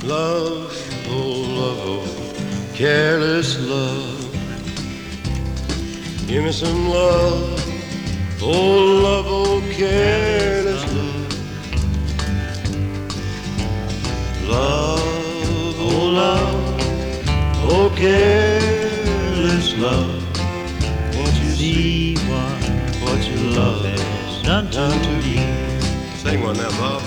Love, oh love, oh careless love. Give me some love, oh careless love. Love, oh careless love. Won't you see what your love has done to me? Sing one now, Bob.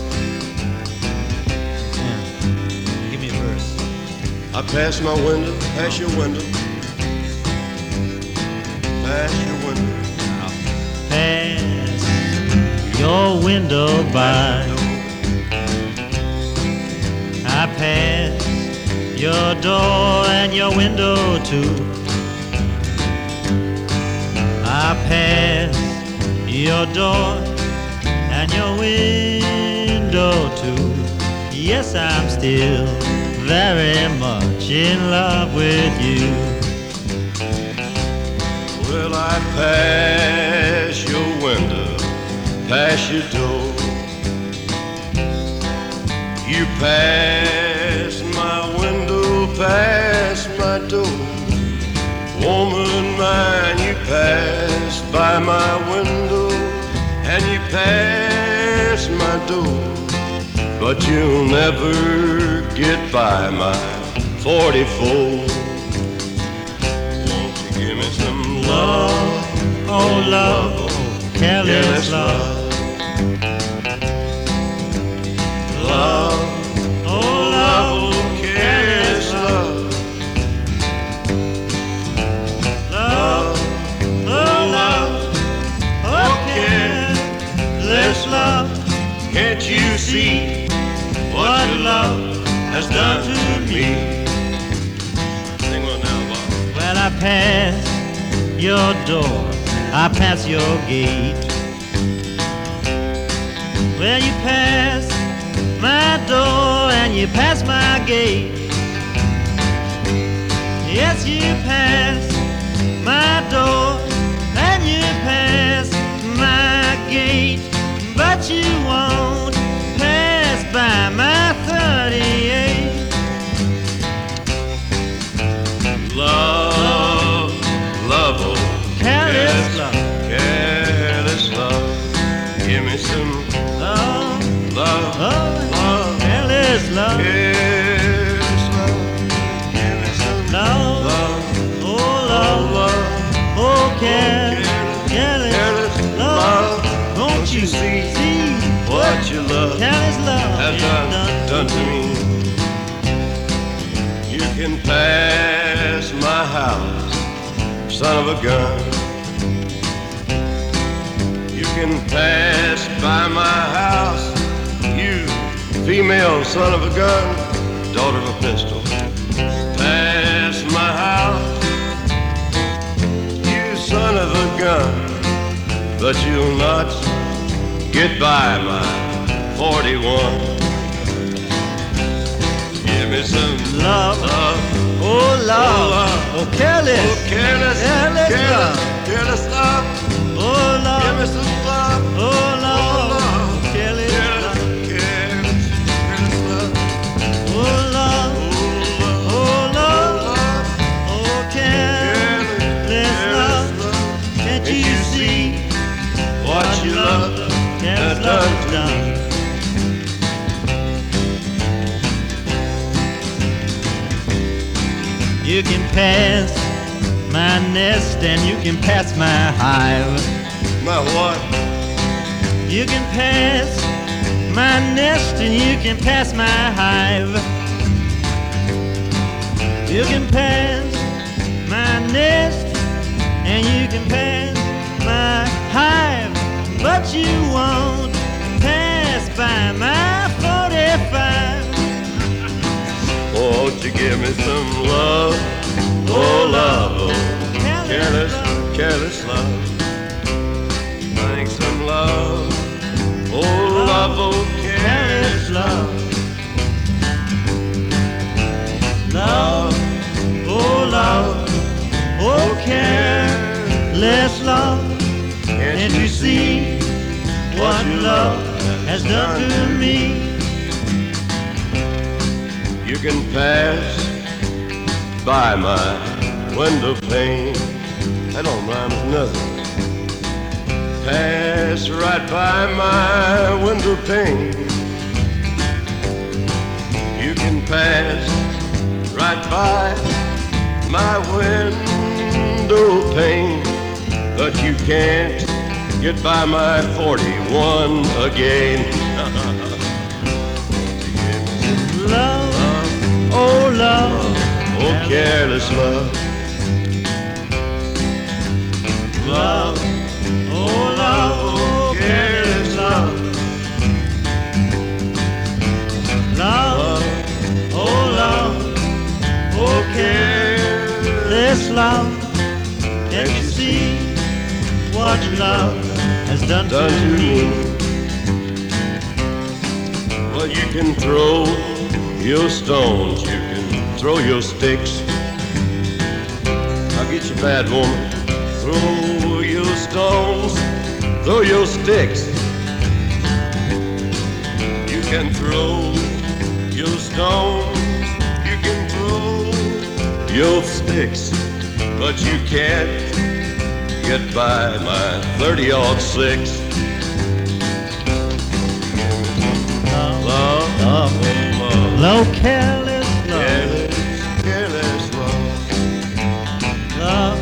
Give me a verse. I pass my window, pass your window, pass your window. Pass your window by. I pass your door and your window too. I pass your door and your window too. Yes, I'm still very much in love with you. Well, I pass your window, pass your door. You pass my window, pass my door. Woman mine, you pass by my window and you pass my door. But you'll never get by my 44. Won't you give me some love? Oh, love, oh, careless love. Love, oh love, oh careless love. Love, oh, love, oh, careless love. Can't you see what your love has done to me? Sing one now, Bob. Well, I pass your door, I pass your gate. Well, you pass my door and you pass my gate. Yes, you pass my door and you pass my gate. But you won't pass by my 38. Love, love, oh Careless love. careless love. Give me some Love, love, oh, love, careless love. careless love. Give me some Love, love, oh, love, love, oh, careless love. Won't you see what your love careless love has done to me? You can pass my house, son of a gun. You can pass by my house, you female son of a gun, daughter of a pistol. Pass my house, you son of a gun, but you'll not get by my 41. Give me some love, love, oh, love, oh, careless, oh, careless, careless love. careless love. Oh, love, Give me some love, oh, love, careless love. careless, careless love. Oh, love, oh, love, oh, careless love. Can't you see What your love careless has love done has to done? me? You can pass my nest and you can pass my hive. My what? You can pass my nest and you can pass my hive. You can pass my nest and you can pass my hive, but you won't pass by my 45. Won't you give me some love? Oh, love, oh, careless, careless love. Bring some love. Oh, love, oh, careless love. Love, oh, love, oh, careless love. Can't you see what love has done to me? can pass by my window pane. That don't rhyme with nothing. Pass right by my window pane. You can pass right by my window pane, but you can't get by my 41 again. Love, oh love, oh careless love. love, oh love, oh careless love. Love, oh love, oh careless love. Can't you see what love has done to me? Well, you can throw your stones, you can throw your sticks. I'll get you, bad woman. Throw your stones, throw your sticks. You can throw your stones, you can throw your sticks, but you can't get by my 30-06. Love, Love, love, love, careless love, careless, careless love. love,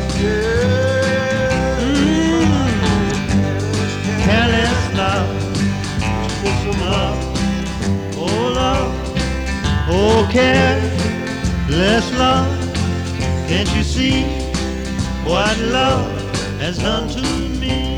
careless love, love, oh love, oh careless love. Can't you see what love has done to me?